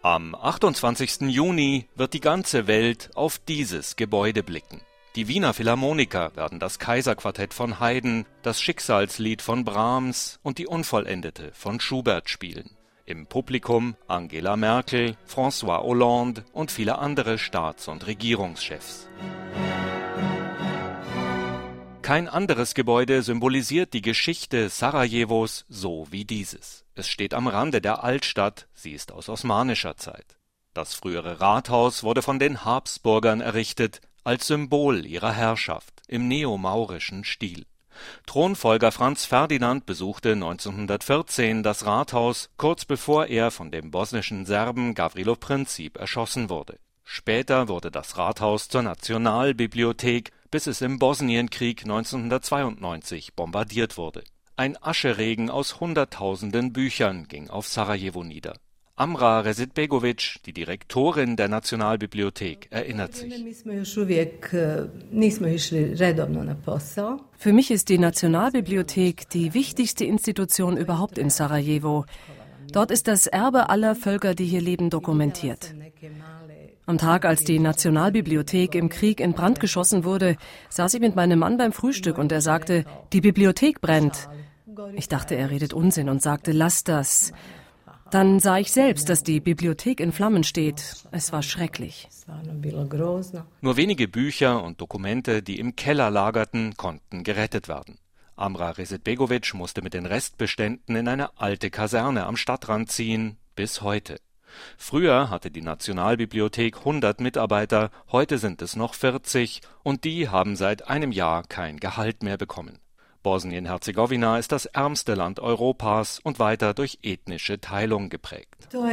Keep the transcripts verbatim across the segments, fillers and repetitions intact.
Am achtundzwanzigsten Juni wird die ganze Welt auf dieses Gebäude blicken. Die Wiener Philharmoniker werden das Kaiserquartett von Haydn, das Schicksalslied von Brahms und die Unvollendete von Schubert spielen. Im Publikum Angela Merkel, François Hollande und viele andere Staats- und Regierungschefs. Kein anderes Gebäude symbolisiert die Geschichte Sarajevos so wie dieses. Es steht am Rande der Altstadt, sie ist aus osmanischer Zeit. Das frühere Rathaus wurde von den Habsburgern errichtet, als Symbol ihrer Herrschaft im neomaurischen Stil. Thronfolger Franz Ferdinand besuchte neunzehnhundertvierzehn das Rathaus, kurz bevor er von dem bosnischen Serben Gavrilo Princip erschossen wurde. Später wurde das Rathaus zur Nationalbibliothek, bis es im Bosnienkrieg neunzehnhundertzweiundneunzig bombardiert wurde. Ein Ascheregen aus Hunderttausenden Büchern ging auf Sarajevo nieder. Amra Resitbegović, die Direktorin der Nationalbibliothek, erinnert sich. Für mich ist die Nationalbibliothek die wichtigste Institution überhaupt in Sarajevo. Dort ist das Erbe aller Völker, die hier leben, dokumentiert. Am Tag, als die Nationalbibliothek im Krieg in Brand geschossen wurde, saß ich mit meinem Mann beim Frühstück und er sagte, die Bibliothek brennt. Ich dachte, er redet Unsinn und sagte, lass das. Dann sah ich selbst, dass die Bibliothek in Flammen steht. Es war schrecklich. Nur wenige Bücher und Dokumente, die im Keller lagerten, konnten gerettet werden. Amra Resitbegović musste mit den Restbeständen in eine alte Kaserne am Stadtrand ziehen, bis heute. Früher hatte die Nationalbibliothek hundert Mitarbeiter, heute sind es noch vierzig und die haben seit einem Jahr kein Gehalt mehr bekommen. Bosnien-Herzegowina ist das ärmste Land Europas und weiter durch ethnische Teilung geprägt.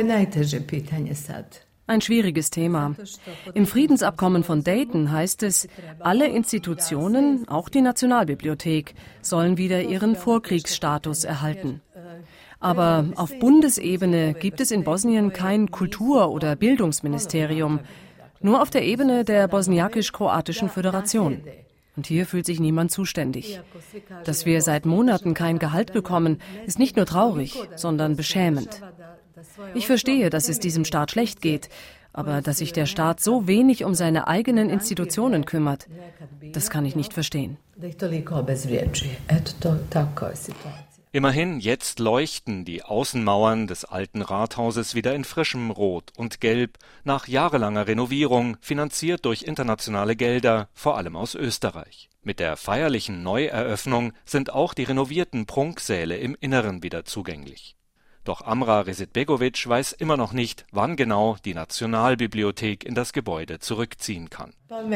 Ein schwieriges Thema. Im Friedensabkommen von Dayton heißt es, alle Institutionen, auch die Nationalbibliothek, sollen wieder ihren Vorkriegsstatus erhalten. Aber auf Bundesebene gibt es in Bosnien kein Kultur- oder Bildungsministerium, nur auf der Ebene der bosniakisch-kroatischen Föderation. Und hier fühlt sich niemand zuständig. Dass wir seit Monaten kein Gehalt bekommen, ist nicht nur traurig, sondern beschämend. Ich verstehe, dass es diesem Staat schlecht geht, aber dass sich der Staat so wenig um seine eigenen Institutionen kümmert, das kann ich nicht verstehen. Immerhin, jetzt leuchten die Außenmauern des alten Rathauses wieder in frischem Rot und Gelb, nach jahrelanger Renovierung, finanziert durch internationale Gelder, vor allem aus Österreich. Mit der feierlichen Neueröffnung sind auch die renovierten Prunksäle im Inneren wieder zugänglich. Doch Amra Resitbegović weiß immer noch nicht, wann genau die Nationalbibliothek in das Gebäude zurückziehen kann.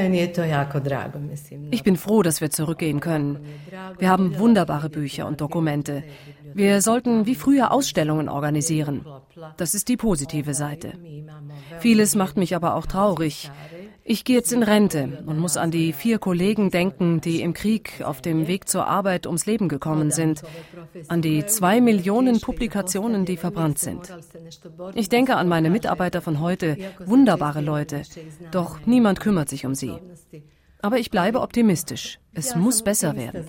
Ich bin froh, dass wir zurückgehen können. Wir haben wunderbare Bücher und Dokumente. Wir sollten wie früher Ausstellungen organisieren. Das ist die positive Seite. Vieles macht mich aber auch traurig. Ich gehe jetzt in Rente und muss an die vier Kollegen denken, die im Krieg auf dem Weg zur Arbeit ums Leben gekommen sind. An die zwei Millionen Publikationen, die verbrannt sind. Ich denke an meine Mitarbeiter von heute, wunderbare Leute. Doch niemand kümmert sich um sie. Aber ich bleibe optimistisch. Es muss besser werden.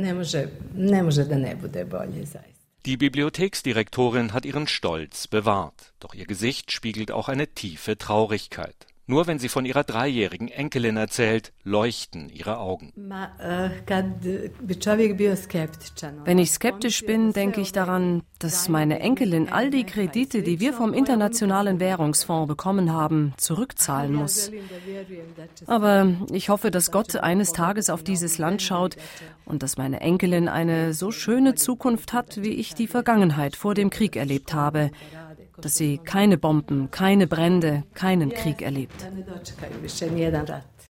Die Bibliotheksdirektorin hat ihren Stolz bewahrt. Doch ihr Gesicht spiegelt auch eine tiefe Traurigkeit. Nur wenn sie von ihrer dreijährigen Enkelin erzählt, leuchten ihre Augen. Wenn ich skeptisch bin, denke ich daran, dass meine Enkelin all die Kredite, die wir vom Internationalen Währungsfonds bekommen haben, zurückzahlen muss. Aber ich hoffe, dass Gott eines Tages auf dieses Land schaut und dass meine Enkelin eine so schöne Zukunft hat, wie ich die Vergangenheit vor dem Krieg erlebt habe. Dass sie keine Bomben, keine Brände, keinen Krieg erlebt.